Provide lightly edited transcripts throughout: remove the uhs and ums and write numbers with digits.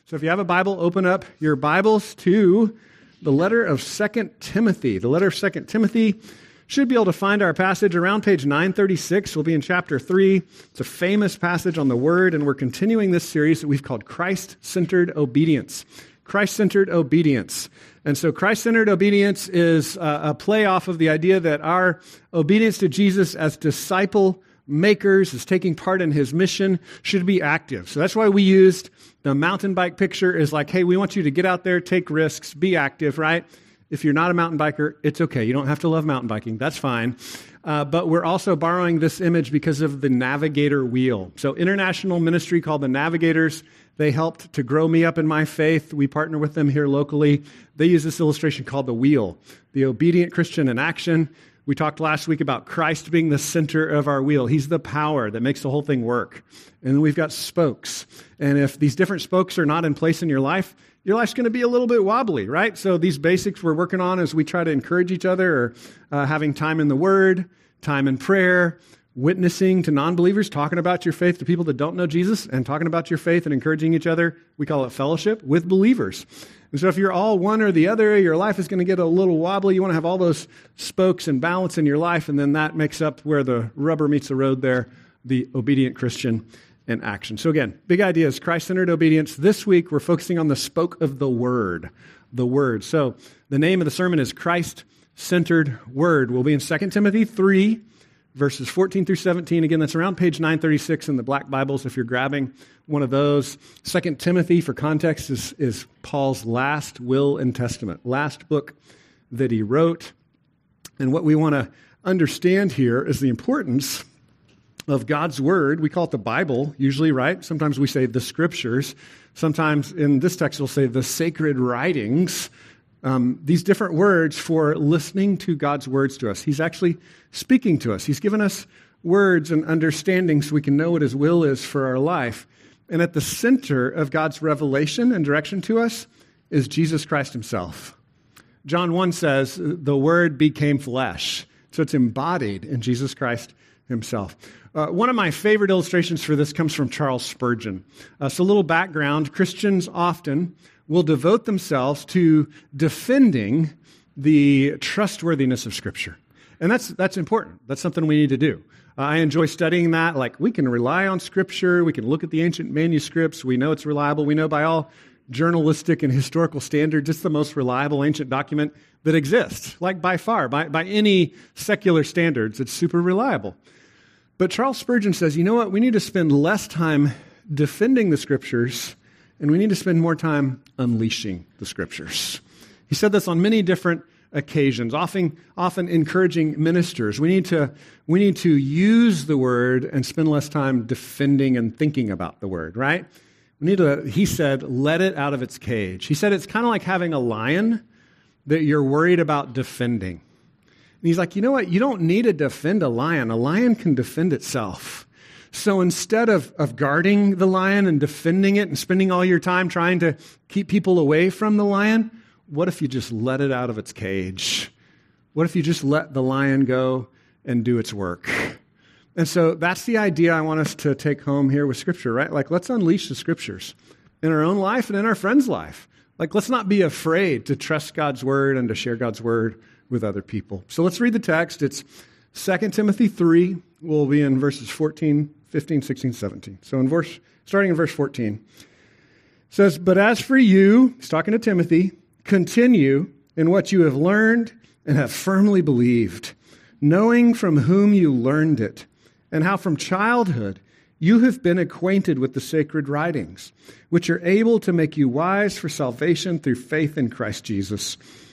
So if you have a Bible, open up your Bibles to the letter of 2 Timothy. The letter of 2 Timothy should be able to find our passage around page 936. We'll be in chapter 3. It's a famous passage on the Word, and we're continuing this series that we've called Christ-Centered Obedience. Christ-Centered Obedience. And so Christ-Centered Obedience is a play off of the idea that our obedience to Jesus as disciple makers, as taking part in his mission, should be active. So that's why we used the mountain bike picture is like, hey, we want you to get out there, take risks, be active, right? If you're not a mountain biker, it's okay. You don't have to love mountain biking. That's fine. But we're also borrowing this image because of the Navigator wheel. So international ministry called the Navigators, they helped to grow me up in my faith. We partner with them here locally. They use this illustration called the wheel, the obedient Christian in action. We talked last week about Christ being the center of our wheel. He's the power that makes the whole thing work. And then we've got spokes. And if these different spokes are not in place in your life's going to be a little bit wobbly, right? So these basics we're working on as we try to encourage each other are having time in the Word, time in prayer, witnessing to non-believers, talking about your faith to people that don't know Jesus, and talking about your faith and encouraging each other. We call it fellowship with believers. And so if you're all one or the other, your life is going to get a little wobbly. You want to have all those spokes and balance in your life, and then that makes up where the rubber meets the road there, the obedient Christian in action. So again, big idea is Christ-centered obedience. This week, we're focusing on the spoke of the Word, the Word. So the name of the sermon is Christ-centered Word. We'll be in 2 Timothy 3, verses 14 through 17. Again, that's around page 936 in the Black Bibles if you're grabbing one of those. 2 Timothy, for context, is Paul's last will and testament, last book that he wrote. And what we want to understand here is the importance of God's Word. We call it the Bible, usually, right? Sometimes we say the Scriptures. Sometimes in this text we'll say the sacred writings. These different words for listening to God's words to us. He's actually speaking to us. He's given us words and understanding so we can know what his will is for our life. And at the center of God's revelation and direction to us is Jesus Christ himself. John 1 says, the Word became flesh. So it's embodied in Jesus Christ himself. One of my favorite illustrations for this comes from Charles Spurgeon. So a little background, Christians often will devote themselves to defending the trustworthiness of Scripture. And that's important. That's something we need to do. I enjoy studying that. Like, we can rely on Scripture. We can look at the ancient manuscripts. We know it's reliable. We know by all journalistic and historical standards, it's the most reliable ancient document that exists. Like, by far, by any secular standards, it's super reliable. But Charles Spurgeon says, you know what? We need to spend less time defending the Scriptures, and we need to spend more time unleashing the Scriptures. He said this on many different occasions, often encouraging ministers. We need to use the Word and spend less time defending and thinking about the Word, right? We need to, he said, let it out of its cage. He said it's kind of like having a lion that you're worried about defending. And he's like, you know what? You don't need to defend a lion. A lion can defend itself. So instead of guarding the lion and defending it and spending all your time trying to keep people away from the lion, what if you just let it out of its cage? What if you just let the lion go and do its work? And so that's the idea I want us to take home here with Scripture, right? Like, let's unleash the Scriptures in our own life and in our friends' life. Like, let's not be afraid to trust God's Word and to share God's Word with other people. So let's read the text. It's 2 Timothy 3. We'll be in verses 14, 15, 16, 17. So starting in verse 14, it says, "But as for you," he's talking to Timothy, "continue in what you have learned and have firmly believed, knowing from whom you learned it, and how from childhood you have been acquainted with the sacred writings, which are able to make you wise for salvation through faith in Christ Jesus.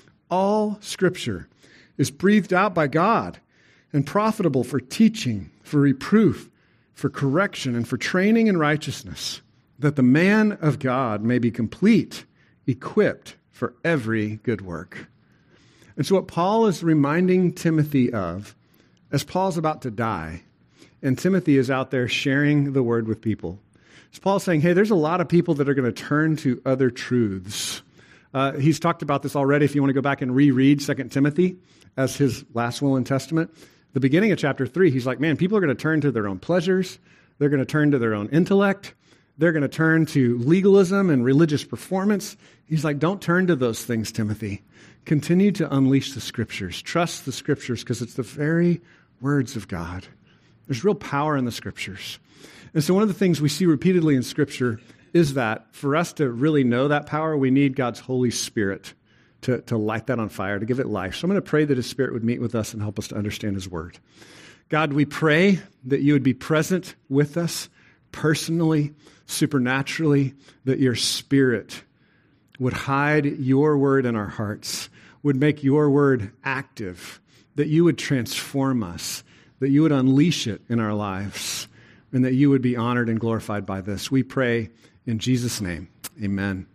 All Scripture is breathed out by God and profitable for teaching, for reproof, for correction, and for training in righteousness, that the man of God may be complete, equipped for every good work." And so what Paul is reminding Timothy of, as Paul's about to die, and Timothy is out there sharing the Word with people, is Paul saying, hey, there's a lot of people that are going to turn to other truths. He's talked about this already. If you want to go back and reread 2 Timothy as his last will and testament, the beginning of chapter 3, he's like, man, people are going to turn to their own pleasures. They're going to turn to their own intellect. they're going to turn to legalism and religious performance. He's like, don't turn to those things, Timothy. Continue to unleash the Scriptures. Trust the Scriptures because it's the very words of God. There's real power in the Scriptures. And so one of the things we see repeatedly in Scripture is that for us to really know that power, we need God's Holy Spirit to light that on fire, to give it life. So I'm going to pray that His Spirit would meet with us and help us to understand His Word. God, we pray that you would be present with us personally, supernaturally, that your Spirit would hide your Word in our hearts, would make your Word active, that you would transform us, that you would unleash it in our lives, and that you would be honored and glorified by this. We pray in Jesus' name. Amen.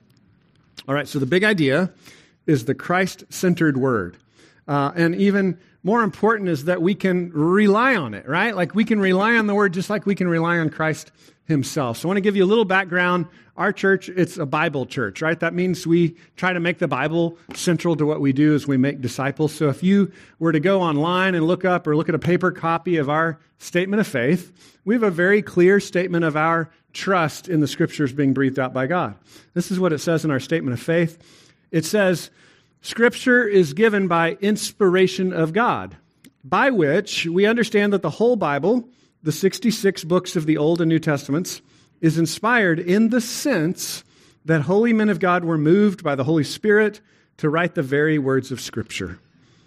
All right, so the big idea is the Christ-centered Word. And even more important is that we can rely on it, right? Like we can rely on the Word just like we can rely on Christ Himself. So I want to give you a little background. Our church, it's a Bible church, right? That means we try to make the Bible central to what we do as we make disciples. So if you were to go online and look up or look at a paper copy of our statement of faith, we have a very clear statement of our trust in the Scriptures being breathed out by God. This is what it says in our statement of faith. It says, Scripture is given by inspiration of God, by which we understand that the whole Bible, the 66 books of the Old and New Testaments, is inspired in the sense that holy men of God were moved by the Holy Spirit to write the very words of Scripture.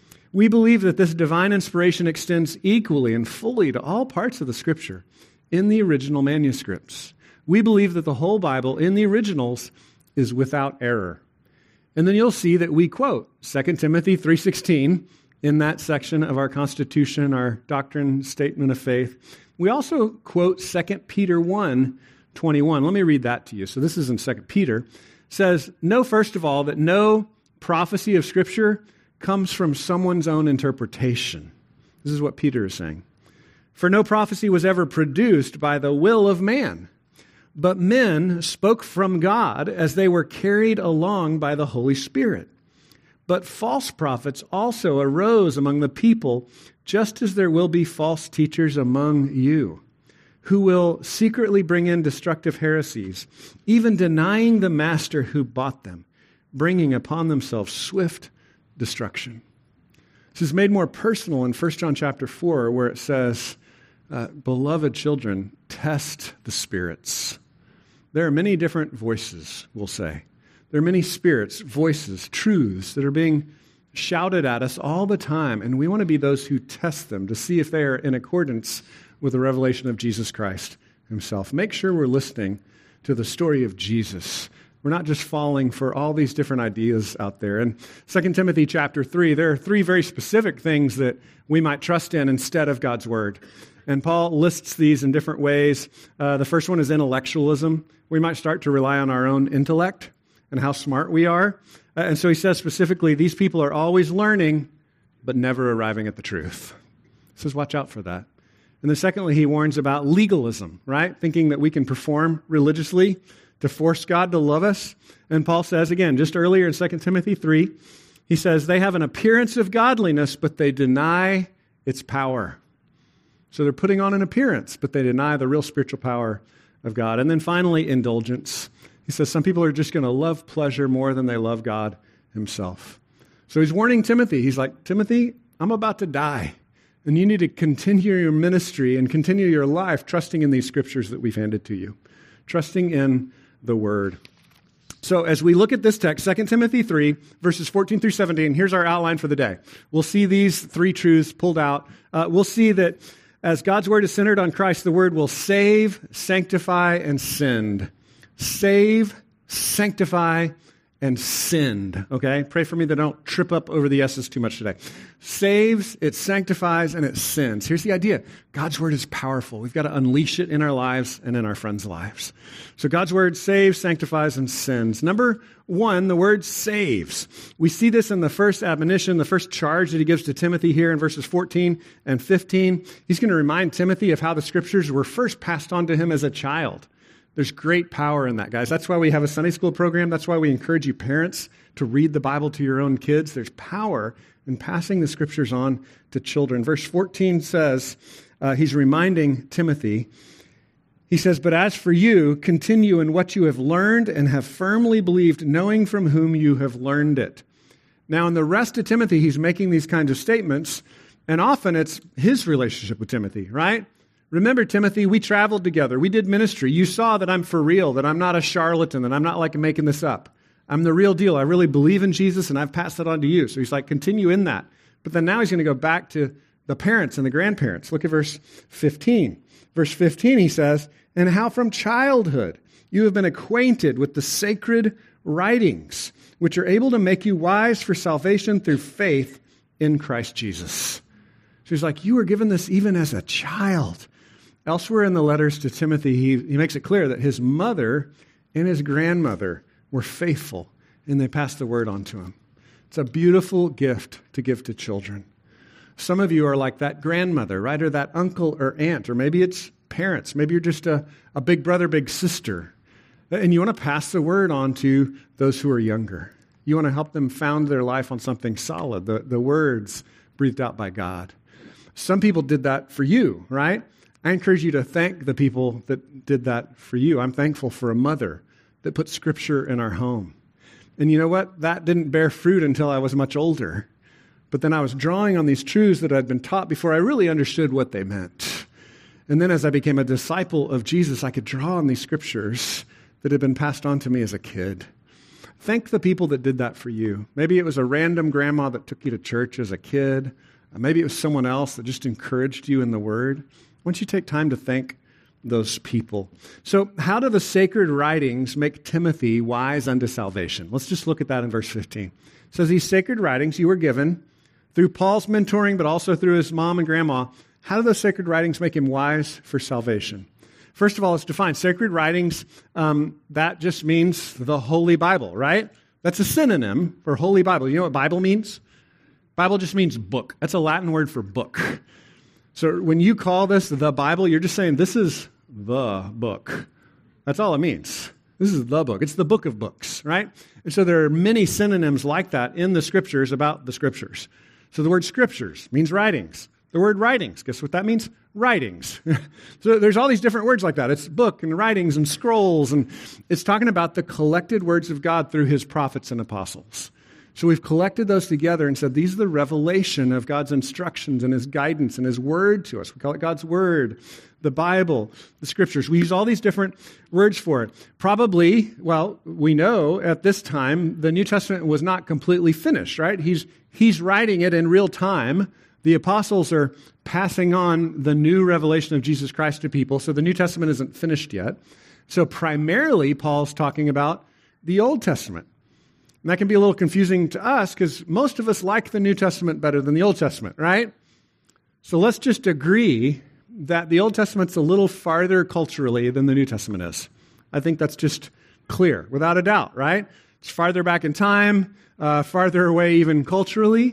We believe that this divine inspiration extends equally and fully to all parts of the Scripture in the original manuscripts. We believe that the whole Bible in the originals is without error. And then you'll see that we quote 2 Timothy 3:16 in that section of our Constitution, our doctrine statement of faith. We also quote 2 Peter 1:21. Let me read that to you. So this is in 2 Peter. It says, know first of all that no prophecy of Scripture comes from someone's own interpretation. This is what Peter is saying. For no prophecy was ever produced by the will of man, but men spoke from God as they were carried along by the Holy Spirit. But false prophets also arose among the people, just as there will be false teachers among you, who will secretly bring in destructive heresies, even denying the master who bought them, bringing upon themselves swift destruction. This is made more personal in 1 John chapter 4, where it says, beloved children, test the spirits. There are many different voices, we'll say. There are many spirits, voices, truths that are being shouted at us all the time, and we want to be those who test them to see if they are in accordance with the revelation of Jesus Christ Himself. Make sure we're listening to the story of Jesus. We're not just falling for all these different ideas out there. In 2 Timothy chapter 3, there are 3 very specific things that we might trust in instead of God's Word. And Paul lists these in different ways. The first one is intellectualism. We might start to rely on our own intellect and how smart we are. And so he says specifically, these people are always learning, but never arriving at the truth. He says, watch out for that. And then secondly, he warns about legalism, right? Thinking that we can perform religiously to force God to love us. And Paul says, again, just earlier in 2 Timothy 3, he says, they have an appearance of godliness, but they deny its power. So they're putting on an appearance, but they deny the real spiritual power of God. And then finally, indulgence. He says some people are just going to love pleasure more than they love God Himself. So he's warning Timothy. He's like, Timothy, I'm about to die, and you need to continue your ministry and continue your life trusting in these Scriptures that we've handed to you, trusting in the Word. So as we look at this text, 2 Timothy 3, verses 14 through 17, here's our outline for the day. We'll see these 3 truths pulled out. We'll see that as God's Word is centered on Christ, the Word will save, sanctify, and send. Save, sanctify, and send. Okay? Pray for me that I don't trip up over the S's too much today. Saves, it sanctifies, and it sends. Here's the idea. God's Word is powerful. We've got to unleash it in our lives and in our friends' lives. So God's Word saves, sanctifies, and sends. Number 1, the word saves. We see this in the first admonition, the first charge that he gives to Timothy here in verses 14 and 15. He's going to remind Timothy of how the Scriptures were first passed on to him as a child. There's great power in that, guys. That's why we have a Sunday school program. That's why we encourage you parents to read the Bible to your own kids. There's power in passing the Scriptures on to children. Verse 14 says, he's reminding Timothy, He says, but as for you, continue in what you have learned and have firmly believed, knowing from whom you have learned it. Now, in the rest of Timothy, he's making these kinds of statements, and often it's his relationship with Timothy, right? Remember, Timothy, we traveled together. We did ministry. You saw that I'm for real, that I'm not a charlatan, that I'm not like making this up. I'm the real deal. I really believe in Jesus, and I've passed that on to you. So he's like, continue in that. But then now he's going to go back to the parents and the grandparents. Look at verse 15. Verse 15, he says, and how from childhood you have been acquainted with the sacred writings, which are able to make you wise for salvation through faith in Christ Jesus. So he's like, you were given this even as a child. Elsewhere in the letters to Timothy, he makes it clear that his mother and his grandmother were faithful, and they passed the word on to him. It's a beautiful gift to give to children. Some of you are like that grandmother, right? Or that uncle or aunt, or maybe it's parents. Maybe you're just a big brother, big sister. And you want to pass the word on to those who are younger. You want to help them found their life on something solid, the words breathed out by God. Some people did that for you, right? I encourage you to thank the people that did that for you. I'm thankful for a mother that put Scripture in our home. And you know what? That didn't bear fruit until I was much older. But then I was drawing on these truths that I'd been taught before I really understood what they meant. And then as I became a disciple of Jesus, I could draw on these Scriptures that had been passed on to me as a kid. Thank the people that did that for you. Maybe it was a random grandma that took you to church as a kid. Maybe it was someone else that just encouraged you in the Word. Why don't you take time to thank those people? So how do the sacred writings make Timothy wise unto salvation? Let's just look at that in verse 15. It says, these sacred writings you were given through Paul's mentoring, but also through his mom and grandma. How do those sacred writings make him wise for salvation? First of all, it's defined. Sacred writings, that just means the Holy Bible, right? That's a synonym for Holy Bible. You know what Bible means? Bible just means book. That's a Latin word for book. So when you call this the Bible, you're just saying this is the book. That's all it means. This is the book. It's the book of books, right? And so there are many synonyms like that in the Scriptures about the Scriptures. So the word Scriptures means writings. The word writings, guess what that means? Writings. So there's all these different words like that. It's book and writings and scrolls, and it's talking about the collected words of God through his prophets and apostles. So we've collected those together and said these are the revelation of God's instructions and his guidance and his word to us. We call it God's word, the Bible, the Scriptures. We use all these different words for it. Probably, well, we know at this time the New Testament was not completely finished, right? He's writing it in real time. The apostles are passing on the new revelation of Jesus Christ to people, so the New Testament isn't finished yet. So primarily, Paul's talking about the Old Testament. And that can be a little confusing to us because most of us like the New Testament better than the Old Testament, right? So let's just agree that the Old Testament's a little farther culturally than the New Testament is. I think that's just clear, without a doubt, right? It's farther back in time, farther away even culturally.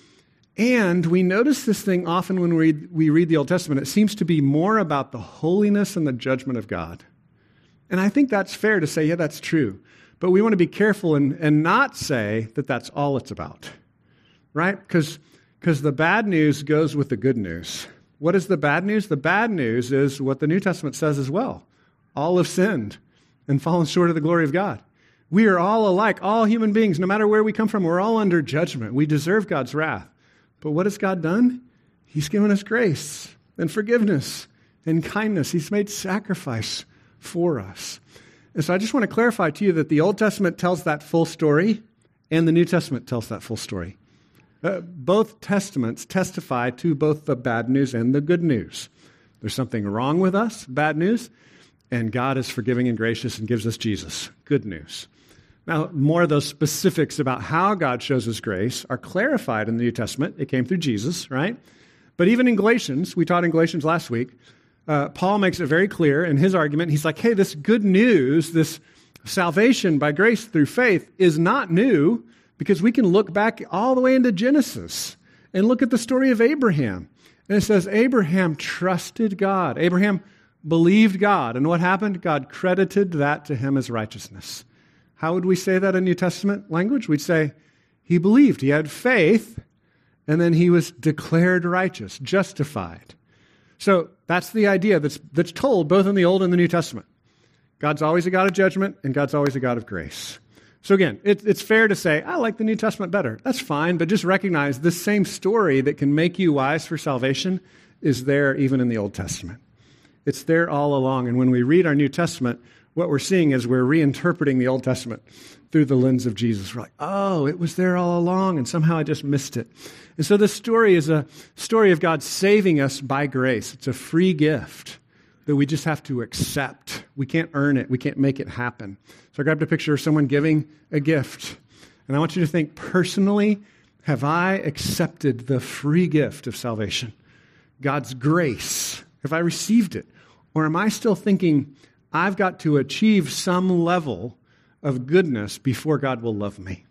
And we notice this thing often when we read the Old Testament. It seems to be more about the holiness and the judgment of God. And I think that's fair to say, yeah, that's true. But we want to be careful and not say that that's all it's about, right? Because the bad news goes with the good news. What is the bad news? The bad news is what the New Testament says as well. All have sinned and fallen short of the glory of God. We are all alike, all human beings, no matter where we come from, we're all under judgment. We deserve God's wrath. But what has God done? He's given us grace and forgiveness and kindness. He's made sacrifice for us. And so I just want to clarify to you that the Old Testament tells that full story and the New Testament tells that full story. Both testaments testify to both the bad news and the good news. There's something wrong with us, bad news, and God is forgiving and gracious and gives us Jesus, good news. Now, more of those specifics about how God shows his grace are clarified in the New Testament. It came through Jesus, right? But even in Galatians, we taught in Galatians last week, Paul makes it very clear in his argument. He's like, hey, this good news, this salvation by grace through faith is not new because we can look back all the way into Genesis and look at the story of Abraham. And it says Abraham trusted God. Abraham believed God. And what happened? God credited that to him as righteousness. How would we say that in New Testament language? We'd say he believed. He had faith, and then he was declared righteous, justified. So that's the idea that's told both in the Old and the New Testament. God's always a God of judgment, and God's always a God of grace. So again, it's fair to say, I like the New Testament better. That's fine, but just recognize this same story that can make you wise for salvation is there even in the Old Testament. It's there all along, and when we read our New Testament, what we're seeing is we're reinterpreting the Old Testament through the lens of Jesus. We're like, oh, it was there all along, and somehow I just missed it. And so this story is a story of God saving us by grace. It's a free gift that we just have to accept. We can't earn it. We can't make it happen. So I grabbed a picture of someone giving a gift, and I want you to think personally, have I accepted the free gift of salvation? God's grace. Have I received it? Or am I still thinking, I've got to achieve some level of goodness before God will love me?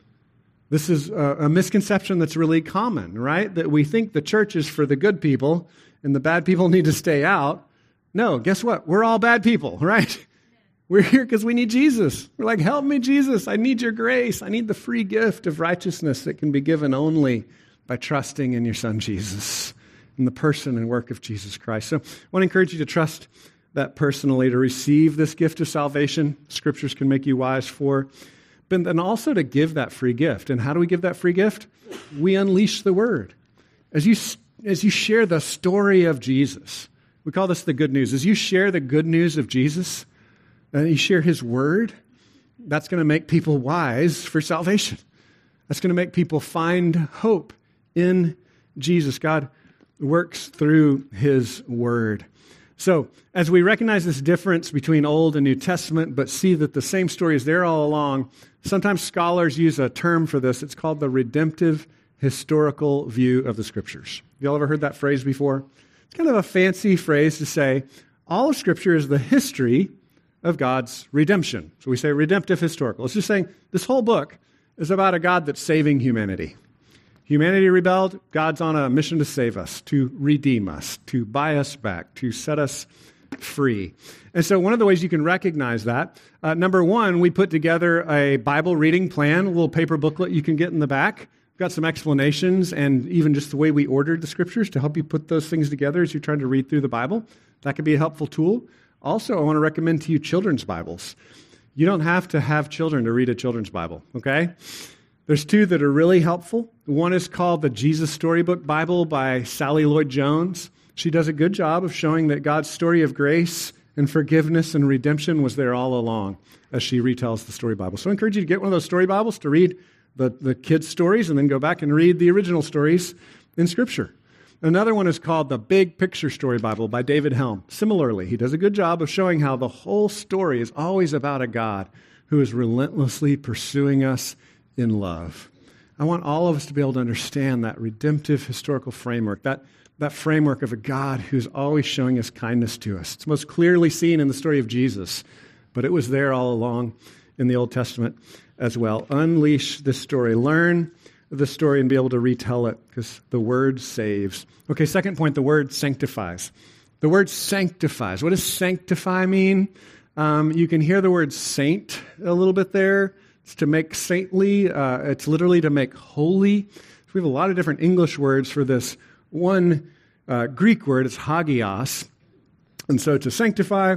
This is a misconception that's really common, right? That we think the church is for the good people and the bad people need to stay out. No, guess what? We're all bad people, right? We're here because we need Jesus. We're like, help me, Jesus. I need your grace. I need the free gift of righteousness that can be given only by trusting in your Son, Jesus, in the person and work of Jesus Christ. So I want to encourage you to trust that personally, to receive this gift of salvation. Scriptures can make you wise for. But then also to give that free gift. And how do we give that free gift? We unleash the Word. As you share the story of Jesus, we call this the good news. As you share the good news of Jesus, and you share His Word, that's going to make people wise for salvation. That's going to make people find hope in Jesus. God works through His Word. So, as we recognize this difference between Old and New Testament, but see that the same story is there all along, sometimes scholars use a term for this. It's called the redemptive historical view of the Scriptures. Have you all ever heard that phrase before? It's kind of a fancy phrase to say all of Scripture is the history of God's redemption. So we say redemptive historical. It's just saying this whole book is about a God that's saving humanity. Humanity rebelled. God's on a mission to save us, to redeem us, to buy us back, to set us free. And so one of the ways you can recognize that, number one, we put together a Bible reading plan, a little paper booklet you can get in the back. We've got some explanations and even just the way we ordered the Scriptures to help you put those things together as you're trying to read through the Bible. That could be a helpful tool. Also, I want to recommend to you children's Bibles. You don't have to have children to read a children's Bible, okay? There's two that are really helpful. One is called the Jesus Storybook Bible by Sally Lloyd-Jones. She does a good job of showing that God's story of grace and forgiveness and redemption was there all along as she retells the story Bible. So I encourage you to get one of those story Bibles to read the kids' stories and then go back and read the original stories in Scripture. Another one is called the Big Picture Story Bible by David Helm. Similarly, he does a good job of showing how the whole story is always about a God who is relentlessly pursuing us in love. I want all of us to be able to understand that redemptive historical framework, that framework of a God who's always showing us kindness to us. It's most clearly seen in the story of Jesus, but it was there all along in the Old Testament as well. Unleash this story. Learn the story and be able to retell it because the Word saves. Okay, second point, the Word sanctifies. The word sanctifies. What does sanctify mean? You can hear the word saint a little bit there. It's to make saintly. It's literally to make holy. So we have a lot of different English words for this. One Greek word is hagios. And so to sanctify,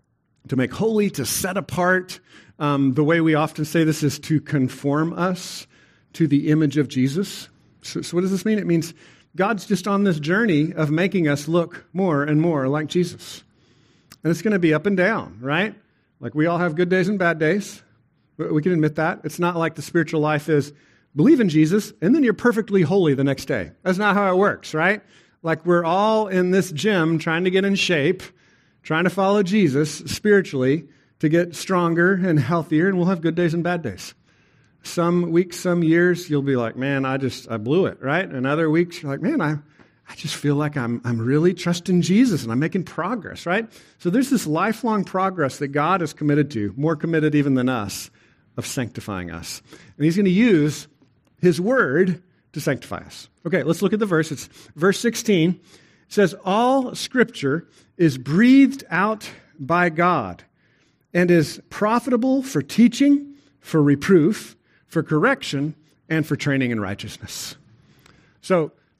to make holy, to set apart. The way we often say this is to conform us to the image of Jesus. So what does this mean? It means God's just on this journey of making us look more and more like Jesus. And it's going to be up and down, right? Like we all have good days and bad days. We can admit that. It's not like the spiritual life is believe in Jesus and then you're perfectly holy the next day. That's not how it works, right? Like we're all in this gym trying to get in shape, trying to follow Jesus spiritually to get stronger and healthier, and we'll have good days and bad days. Some weeks, some years, you'll be like, man, I blew it, right? And other weeks, you're like, man, I just feel like I'm really trusting Jesus and I'm making progress, right? So there's this lifelong progress that God is committed to, more committed even than us, of sanctifying us. And He's going to use His Word to sanctify us. Okay, let's look at the verse. It's verse 16. It says, all Scripture is breathed out by God and is profitable for teaching, for reproof, for correction, and for training in righteousness. So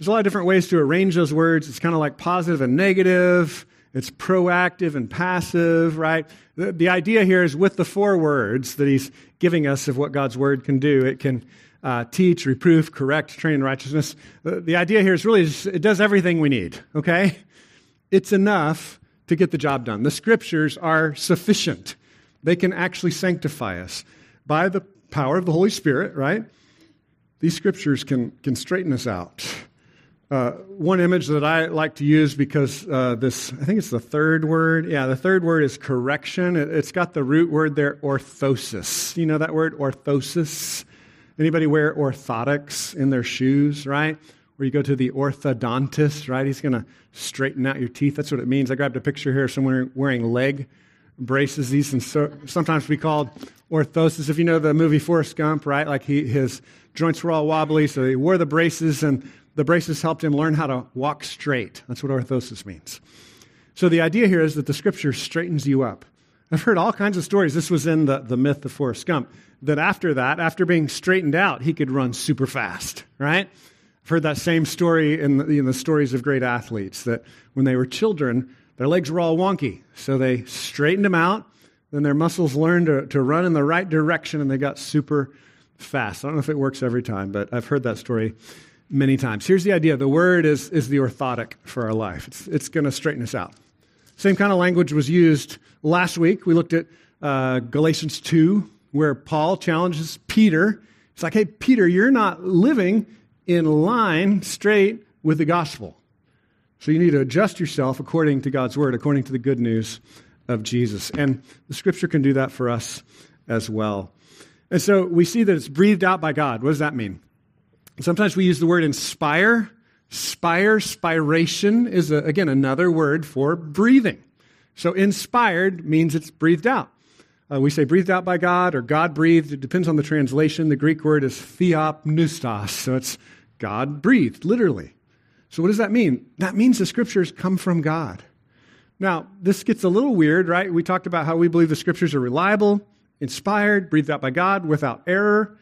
There's a lot of different ways to arrange those words. It's kind of like positive and negative. It's proactive and passive, right? The idea here is with the 4 words that he's giving us of what God's word can do. It can teach, reproof, correct, train in righteousness. The idea here is really just, it does everything we need, okay? It's enough to get the job done. The scriptures are sufficient. They can actually sanctify us by the power of the Holy Spirit, right? These scriptures can straighten us out. One image that I like to use because I think it's the third word. Yeah, the third word is correction. It's got the root word there, orthosis. You know that word, orthosis? Anybody wear orthotics in their shoes, right? Where you go to the orthodontist, right? He's going to straighten out your teeth. That's what it means. I grabbed a picture here of someone wearing leg braces. These can sometimes be called orthosis. If you know the movie Forrest Gump, right? Like his joints were all wobbly, so he wore the braces, and the braces helped him learn how to walk straight. That's what orthosis means. So the idea here is that the scripture straightens you up. I've heard all kinds of stories. This was in the myth of Forrest Gump, that after being straightened out, he could run super fast, right? I've heard that same story in the stories of great athletes, that when they were children, their legs were all wonky. So they straightened them out, then their muscles learned to run in the right direction, and they got super fast. I don't know if it works every time, but I've heard that story many times. Here's the idea. The word is the orthotic for our life. It's going to straighten us out. Same kind of language was used last week. We looked at Galatians 2, where Paul challenges Peter. It's like, hey, Peter, you're not living in line straight with the gospel. So you need to adjust yourself according to God's word, according to the good news of Jesus. And the scripture can do that for us as well. And so we see that it's breathed out by God. What does that mean? Sometimes we use the word inspire. Spiration is, again, another word for breathing. So inspired means it's breathed out. We say breathed out by God or God breathed. It depends on the translation. The Greek word is theopneustos. So it's God breathed, literally. So what does that mean? That means the scriptures come from God. Now, this gets a little weird, right? We talked about how we believe the scriptures are reliable, inspired, breathed out by God, without error.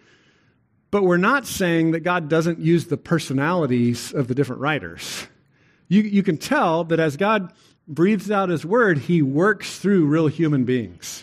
But we're not saying that God doesn't use the personalities of the different writers. You can tell that as God breathes out his word, he works through real human beings.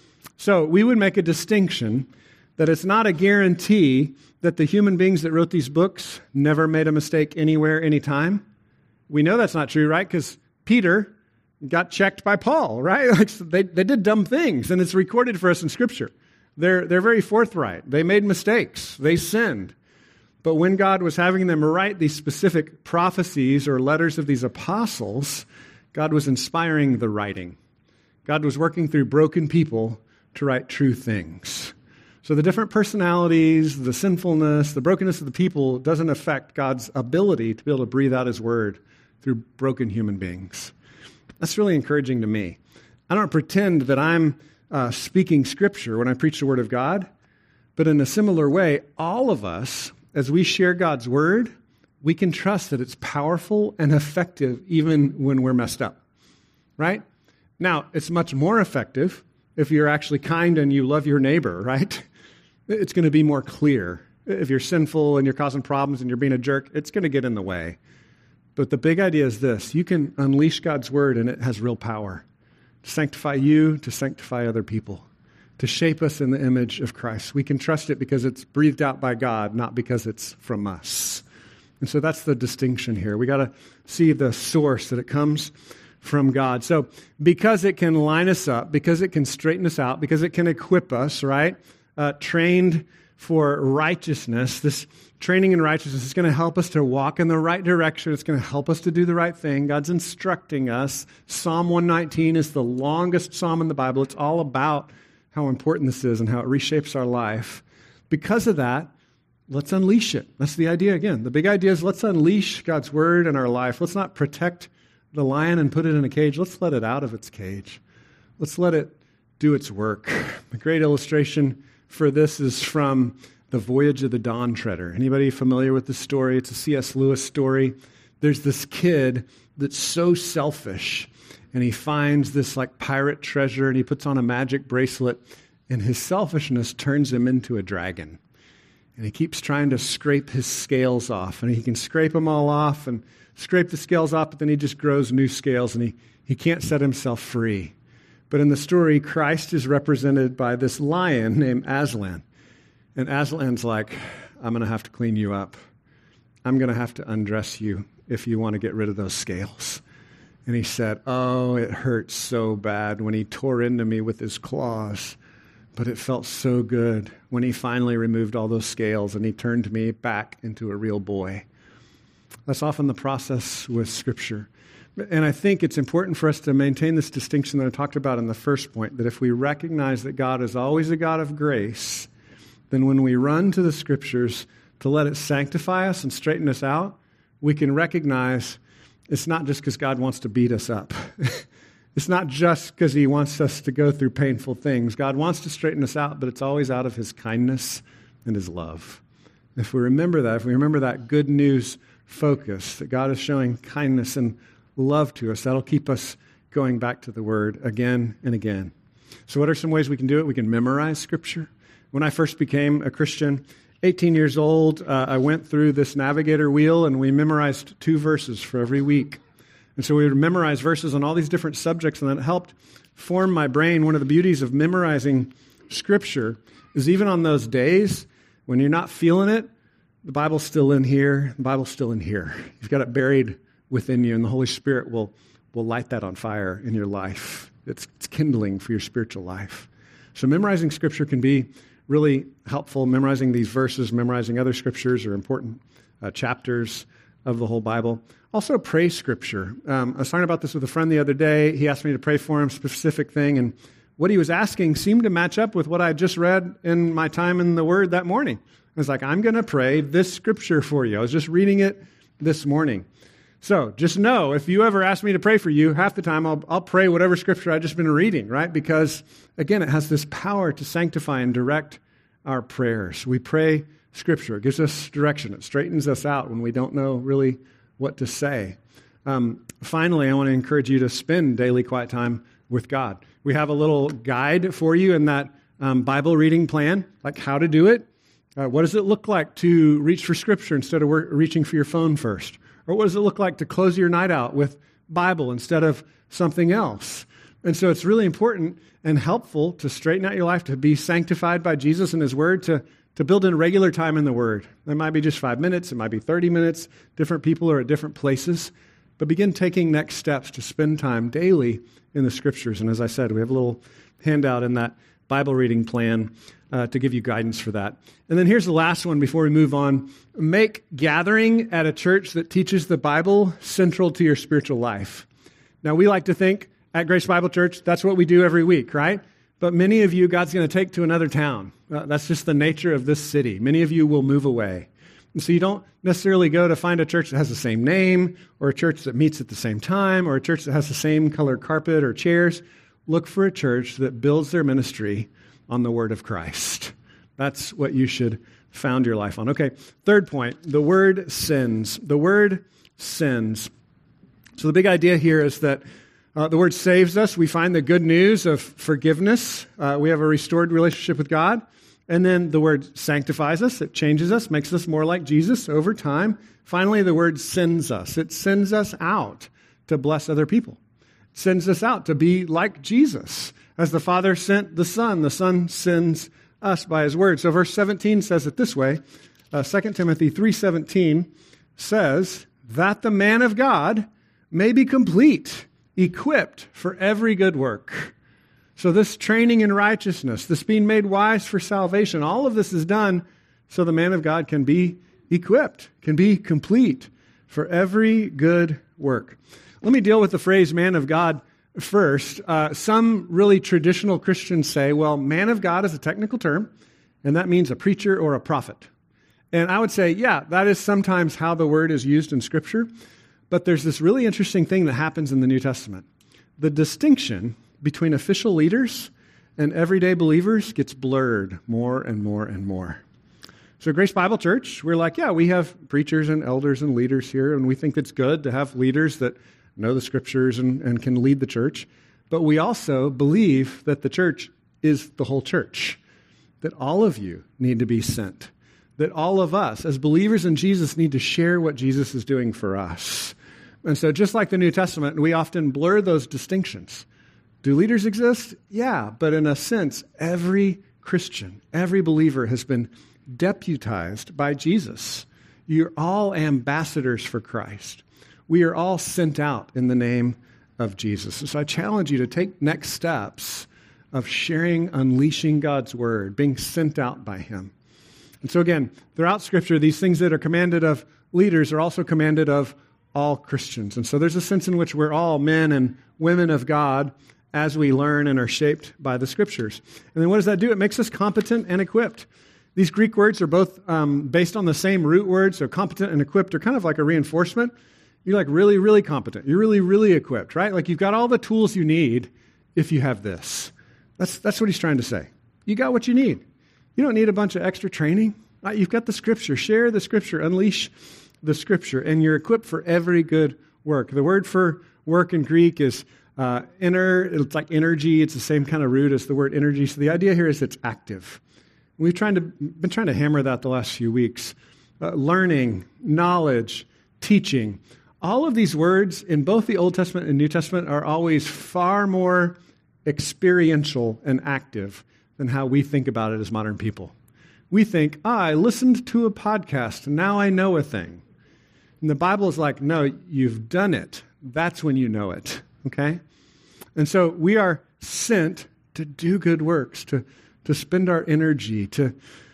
So we would make a distinction that it's not a guarantee that the human beings that wrote these books never made a mistake anywhere, anytime. We know that's not true, right? Because Peter got checked by Paul, right? Like they did dumb things, and it's recorded for us in Scripture. They're very forthright. They made mistakes. They sinned. But when God was having them write these specific prophecies or letters of these apostles, God was inspiring the writing. God was working through broken people to write true things. So the different personalities, the sinfulness, the brokenness of the people doesn't affect God's ability to be able to breathe out his word through broken human beings. That's really encouraging to me. I don't pretend that I'm speaking Scripture when I preach the Word of God, but in a similar way, all of us, as we share God's Word, we can trust that it's powerful and effective even when we're messed up, right? Now, it's much more effective if you're actually kind and you love your neighbor, right? It's going to be more clear. If you're sinful and you're causing problems and you're being a jerk, it's going to get in the way. But the big idea is this: you can unleash God's Word and it has real power to sanctify you, to sanctify other people, to shape us in the image of Christ. We can trust it because it's breathed out by God, not because it's from us. And so that's the distinction here. We got to see the source, that it comes from God. So because it can line us up, because it can straighten us out, because it can equip us, right? Trained for righteousness. This training in righteousness is going to help us to walk in the right direction. It's going to help us to do the right thing. God's instructing us. Psalm 119 is the longest psalm in the Bible. It's all about how important this is and how it reshapes our life. Because of that, let's unleash it. That's the idea again. The big idea is let's unleash God's word in our life. Let's not protect the lion and put it in a cage. Let's let it out of its cage. Let's let it do its work. A great illustration for this is from The Voyage of the Dawn Treader. Anybody familiar with this story? It's a C.S. Lewis story. There's this kid that's so selfish, and he finds this like pirate treasure, and he puts on a magic bracelet, and his selfishness turns him into a dragon. And he keeps trying to scrape his scales off. And he can scrape them all off and scrape the scales off, but then he just grows new scales, and he can't set himself free. But in the story, Christ is represented by this lion named Aslan. And Aslan's like, I'm going to have to clean you up. I'm going to have to undress you if you want to get rid of those scales. And he said, oh, it hurt so bad when he tore into me with his claws. But it felt so good when he finally removed all those scales and he turned me back into a real boy. That's often the process with Scripture. And I think it's important for us to maintain this distinction that I talked about in the first point, that if we recognize that God is always a God of grace, then when we run to the Scriptures to let it sanctify us and straighten us out, we can recognize it's not just because God wants to beat us up. It's not just because he wants us to go through painful things. God wants to straighten us out, but it's always out of his kindness and his love. If we remember that good news focus, that God is showing kindness and love to us, that'll keep us going back to the Word again and again. So what are some ways we can do it? We can memorize Scripture. When I first became a Christian, 18 years old, I went through this navigator wheel, and we memorized 2 verses for every week. And so we would memorize verses on all these different subjects, and that helped form my brain. One of the beauties of memorizing Scripture is even on those days when you're not feeling it, the Bible's still in here, the Bible's still in here. You've got it buried within you, and the Holy Spirit will light that on fire in your life. It's kindling for your spiritual life. So memorizing Scripture can be really helpful. Memorizing these verses, memorizing other Scriptures are important chapters of the whole Bible. Also, pray Scripture. I was talking about this with a friend the other day. He asked me to pray for him, a specific thing, and what he was asking seemed to match up with what I just read in my time in the Word that morning. I was like, I'm going to pray this Scripture for you. I was just reading it this morning. So just know, if you ever ask me to pray for you, half the time I'll pray whatever Scripture I've just been reading, right? Because, again, it has this power to sanctify and direct our prayers. We pray Scripture. It gives us direction. It straightens us out when we don't know really what to say. Finally, I want to encourage you to spend daily quiet time with God. We have a little guide for you in that Bible reading plan, like how to do it. What does it look like to reach for Scripture instead of reaching for your phone first? Or what does it look like to close your night out with Bible instead of something else? And so it's really important and helpful to straighten out your life, to be sanctified by Jesus and His Word, to build in regular time in the Word. It might be just 5 minutes, it might be 30 minutes. Different people are at different places. But begin taking next steps to spend time daily in the Scriptures. And as I said, we have a little handout in that Bible reading plan to give you guidance for that. And then here's the last one before we move on. Make gathering at a church that teaches the Bible central to your spiritual life. Now, we like to think at Grace Bible Church, that's what we do every week, right? But many of you, God's going to take to another town. That's just the nature of this city. Many of you will move away. And so you don't necessarily go to find a church that has the same name, or a church that meets at the same time, or a church that has the same color carpet or chairs. Look for a church that builds their ministry on the Word of Christ. That's what you should found your life on. Okay, third point, the word sins. The word sins. So the big idea here is that the word saves us. We find the good news of forgiveness. We have a restored relationship with God. And then the word sanctifies us. It changes us, makes us more like Jesus over time. Finally, the word sends us. It sends us out to bless other people. It sends us out to be like Jesus. As the Father sent the Son sends us by His word. So verse 17 says it this way. 2 Timothy 3:17 says, that the man of God may be complete, equipped for every good work. So this training in righteousness, this being made wise for salvation, all of this is done so the man of God can be equipped, can be complete for every good work. Let me deal with the phrase man of God first. Some really traditional Christians say, well, man of God is a technical term, and that means a preacher or a prophet. And I would say, yeah, that is sometimes how the word is used in Scripture. But there's this really interesting thing that happens in the New Testament. The distinction between official leaders and everyday believers gets blurred more and more and more. So Grace Bible Church, we're like, yeah, we have preachers and elders and leaders here, and we think it's good to have leaders that know the Scriptures and can lead the church. But we also believe that the church is the whole church, that all of you need to be sent, that all of us, as believers in Jesus, need to share what Jesus is doing for us. And so just like the New Testament, we often blur those distinctions. Do leaders exist? Yeah, but in a sense, every Christian, every believer has been deputized by Jesus. You're all ambassadors for Christ. We are all sent out in the name of Jesus. And so I challenge you to take next steps of sharing, unleashing God's word, being sent out by him. And so again, throughout Scripture, these things that are commanded of leaders are also commanded of all Christians. And so there's a sense in which we're all men and women of God as we learn and are shaped by the Scriptures. And then what does that do? It makes us competent and equipped. These Greek words are both based on the same root word, so competent and equipped are kind of like a reinforcement. You're like really, really competent. You're really, really equipped, right? Like you've got all the tools you need if you have this. That's what he's trying to say. You got what you need. You don't need a bunch of extra training. Right? You've got the Scripture. Share the Scripture. Unleash the Scripture. And you're equipped for every good work. The word for work in Greek is it's like energy. It's the same kind of root as the word energy. So the idea here is it's active. We've been trying to hammer that the last few weeks. Learning, knowledge, teaching. All of these words in both the Old Testament and New Testament are always far more experiential and active than how we think about it as modern people. We think, I listened to a podcast, and now I know a thing. And the Bible is like, no, you've done it. That's when you know it, okay? And so we are sent to do good works, to spend our energy, to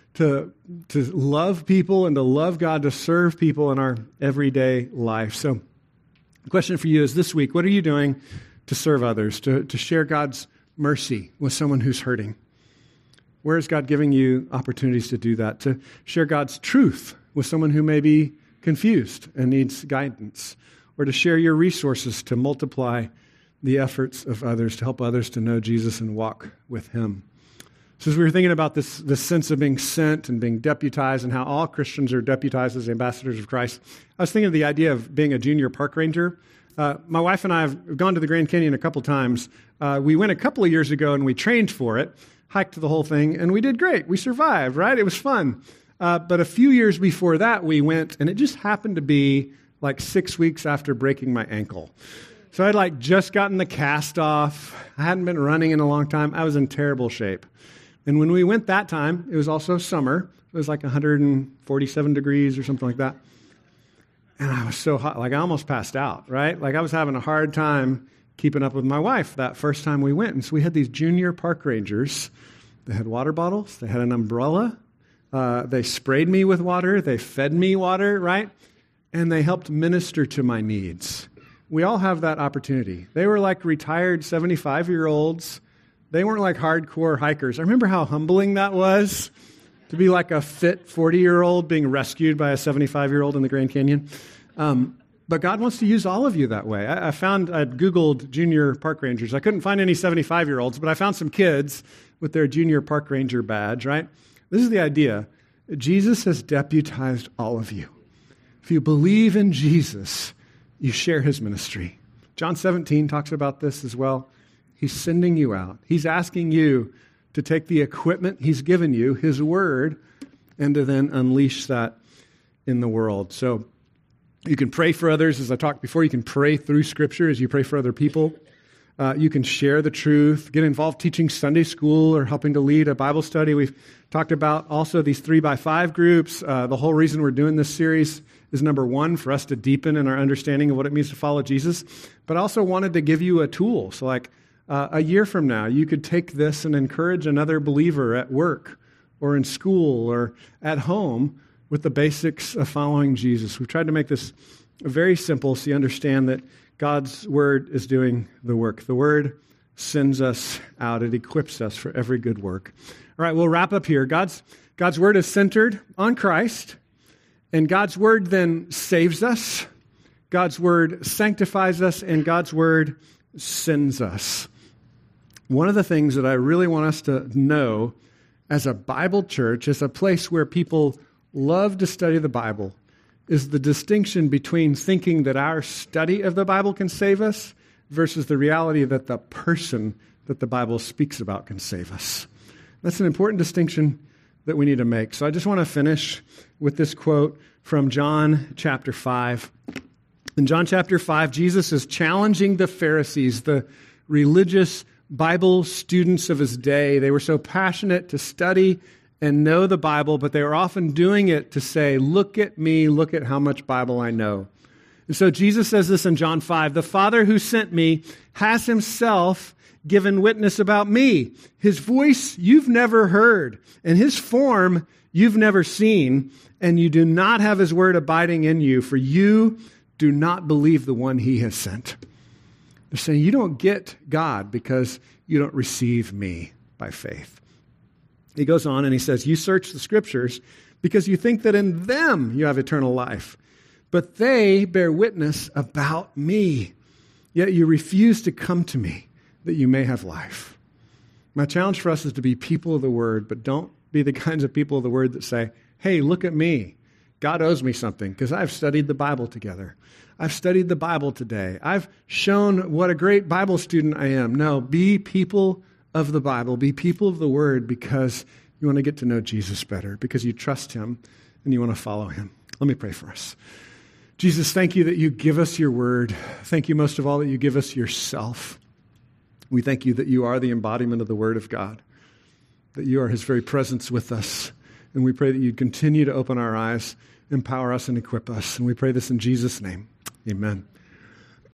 love people and to love God, to serve people in our everyday life. So the question for you is this week, what are you doing to serve others, to share God's mercy with someone who's hurting? Where is God giving you opportunities to do that? To share God's truth with someone who may be confused and needs guidance, or to share your resources to multiply the efforts of others, to help others to know Jesus and walk with him. So as we were thinking about this sense of being sent and being deputized and how all Christians are deputized as ambassadors of Christ, I was thinking of the idea of being a junior park ranger. My wife and I have gone to the Grand Canyon a couple times. We went a couple of years ago and we trained for it, hiked the whole thing, and we did great. We survived, right? It was fun. But a few years before that, we went, and it just happened to be like 6 weeks after breaking my ankle. So I'd just gotten the cast off. I hadn't been running in a long time. I was in terrible shape. And when we went that time, it was also summer. It was like 147 degrees or something like that. And I was so hot, I almost passed out, right? I was having a hard time keeping up with my wife that first time we went. And so we had these junior park rangers. They had water bottles. They had an umbrella. They sprayed me with water. They fed me water, right? And they helped minister to my needs. We all have that opportunity. They were like retired 75-year-olds. They weren't like hardcore hikers. I remember how humbling that was to be like a fit 40-year-old being rescued by a 75-year-old in the Grand Canyon. But God wants to use all of you that way. I'd Googled junior park rangers. I couldn't find any 75-year-olds, but I found some kids with their junior park ranger badge, right? This is the idea. Jesus has deputized all of you. If you believe in Jesus, you share his ministry. John 17 talks about this as well. He's sending you out. He's asking you to take the equipment he's given you, his word, and to then unleash that in the world. So you can pray for others. As I talked before, you can pray through Scripture as you pray for other people. You can share the truth, get involved teaching Sunday school or helping to lead a Bible study. We've talked about also these 3x5 groups. The whole reason we're doing this series is, number one, for us to deepen in our understanding of what it means to follow Jesus, but I also wanted to give you a tool. So a year from now, you could take this and encourage another believer at work or in school or at home with the basics of following Jesus. We've tried to make this very simple so you understand that God's word is doing the work. The word sends us out. It equips us for every good work. All right, we'll wrap up here. God's word is centered on Christ, and God's word then saves us. God's word sanctifies us, and God's word sends us. One of the things that I really want us to know as a Bible church, as a place where people love to study the Bible, is the distinction between thinking that our study of the Bible can save us versus the reality that the person that the Bible speaks about can save us. That's an important distinction that we need to make. So I just want to finish with this quote from John chapter 5. In John chapter 5, Jesus is challenging the Pharisees, the religious Bible students of his day. They were so passionate to study and know the Bible, but they were often doing it to say, look at me, look at how much Bible I know. And so Jesus says this in John 5, the Father who sent me has himself given witness about me. His voice you've never heard, and his form you've never seen, and you do not have his word abiding in you, for you do not believe the one he has sent. They're saying you don't get God because you don't receive me by faith. He goes on and he says, you search the scriptures because you think that in them you have eternal life, but they bear witness about me, yet you refuse to come to me that you may have life. My challenge for us is to be people of the word, but don't be the kinds of people of the word that say, hey, look at me. God owes me something because I've studied the Bible together. I've studied the Bible today. I've shown what a great Bible student I am. No, be people of the Bible. Be people of the Word because you want to get to know Jesus better, because you trust him and you want to follow him. Let me pray for us. Jesus, thank you that you give us your Word. Thank you most of all that you give us yourself. We thank you that you are the embodiment of the Word of God, that you are his very presence with us. And we pray that you'd continue to open our eyes, empower us, and equip us. And we pray this in Jesus' name. Amen.